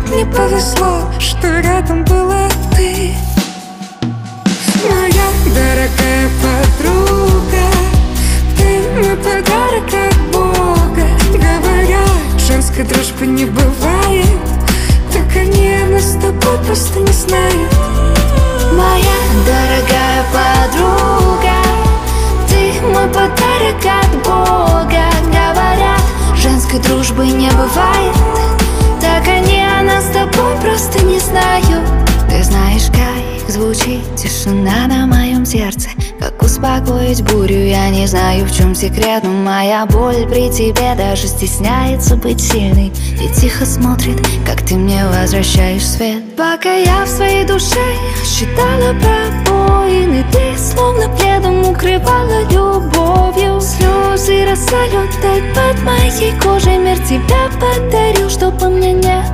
мне повезло, что рядом была ты. Моя дорогая подруга, ты мой подарок от Бога. Говорят, женской дружбы не бывает, так они нас с тобой просто не знают. Моя дорогая подруга, ты мой подарок от Бога. Говорят, женской дружбы не бывает, так они о нас с тобой просто не знают. Ты знаешь, как звучит тишина на моем сердце, как успокоить бурю, я не знаю, в чем секрет. Но моя боль при тебе даже стесняется быть сильной и тихо смотрит, как ты мне возвращаешь свет. Пока я в своей душе считала пробоины, ты словно пледом укрывала любовью. Слезы роса летают под моей кожей, мир тебя подарил, чтобы мне не